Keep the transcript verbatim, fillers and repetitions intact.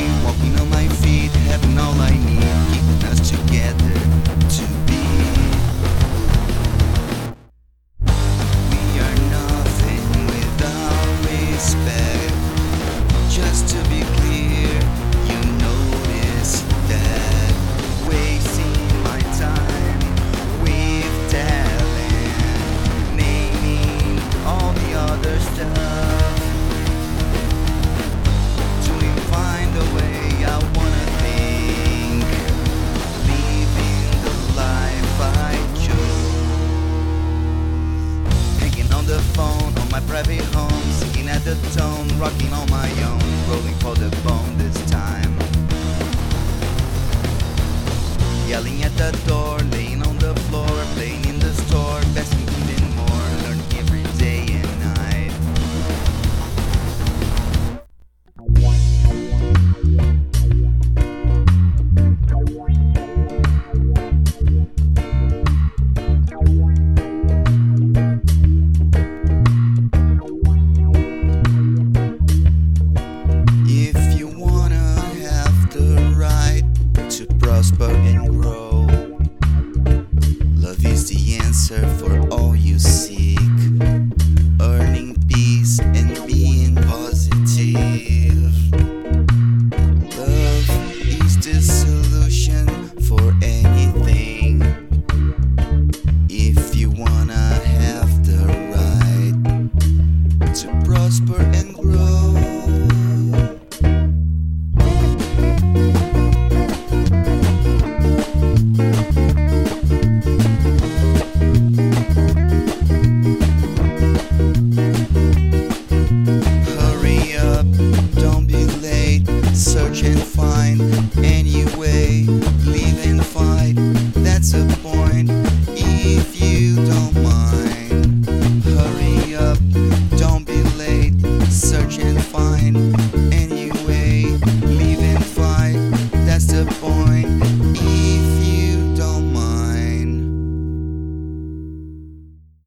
walking on my feet, having all I need, keeping us together to be. We are nothing without respect. Just to be clear, you notice that wasting my time with talent, naming all the other stuff. Find a way I wanna think, living the life I chose. Hanging on the phone, on my private home, singing at the tone, rocking on my own, rolling for the bone this time. Yelling at the door, laying on the floor, playing in the store, besting even more, learning every day and night. If you wanna have the right to prosper and grow, love is the answer for all you seek. Earning peace and being positive. Love is the solution for anything. If you wanna have the right to prosper and grow. Search and find, anyway, live and fight, that's the point.